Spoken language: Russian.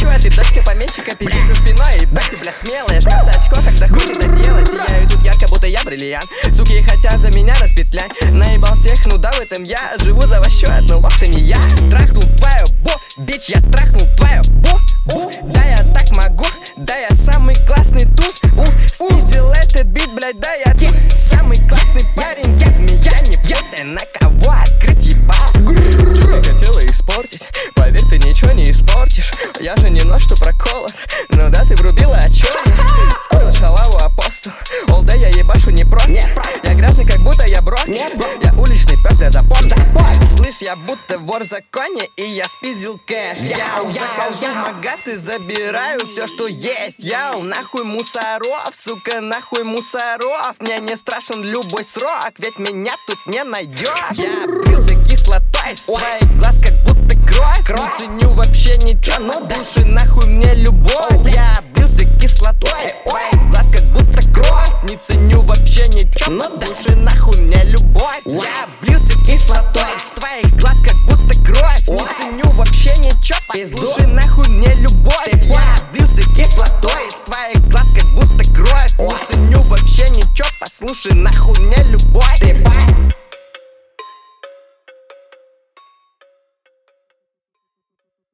хочу, а ты дочка помещика, пиздишь за спиной. И бэк, ты, бля, смелая, жмется очко, когда хуй доделать. Сияю тут ярко, будто я бриллиант. Суки хотят за меня распетлять. Наебал всех, ну да, в этом я живу за ваш счет, но лох-то не я. Трахнул твою бу, бич, я трахнул твою бу. Да я так могу, да я самый классный тут. Спиздил этот бит, блядь, да я тут самый классный парень. Я змея, не бью, ты на кого открыть ебал. Чё ты хотела испортить? Поверь, ты ничего не испортишь. Я же не нож, что проколот. Ну да, ты врубила, а чё? Скоро шалаву апостол. Ол, да я ебашу не просто. Я грязный, как будто я брок. Я уличный пёс, бля, запор. Слышь, я будто вор в законе, и я спиздил кэш. Яу, захожу в магаз и забираю все, что есть. Яу, нахуй мусоров, сука, нахуй мусоров. Мне не страшен любой срок, ведь меня тут не найдешь. Я брился кислотой, с твоих глаз как будто кровь. Не ценю вообще ничего, слушай нахуй мне любовь. Я брился кислотой, с твоих глаз как будто кровь. Не ценю вообще ничего, слушай нахуй мне любовь. Я брился кислотой, с твоих глаз как будто кровь. Не ценю вообще ничего, послушай нахуй мне любовь. Я брился кислотой, с твоих глаз как будто кровь. Не ценю вообще ничего, послушай нахуй мне любовь.